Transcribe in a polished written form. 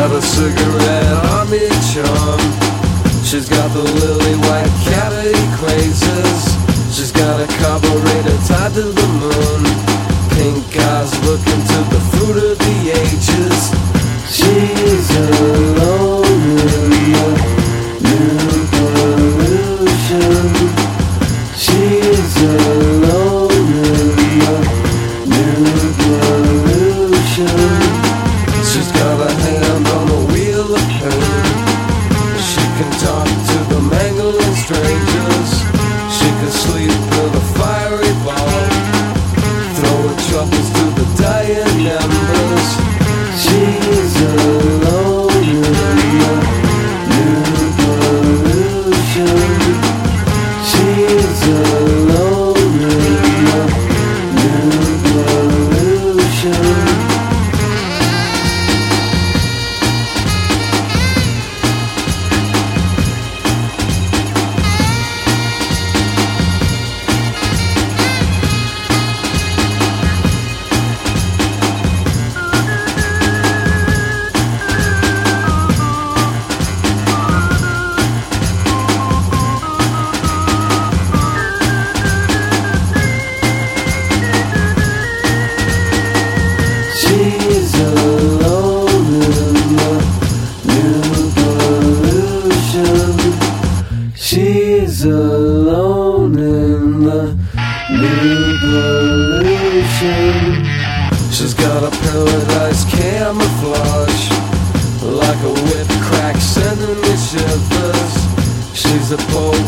got a cigarette on each arm. She's got the lily white cavity crazes. She's got a carburetor tied to the moon. Pink eyes looking to the fruit of the ages. She's alone in the new pollution. She's alone in the new pollution. She's got a hand on the wheel of pain. She can talk to the mangling strangers. She can sleep in a fiery ball, throwing troubles to the dying embers. She's alone in the new pollution. She's alone in the new pollution. She's alone in the new pollution. She's alone in the new pollution. She's got a paradise camouflage, like a whip crack sending me shivers. She's a poet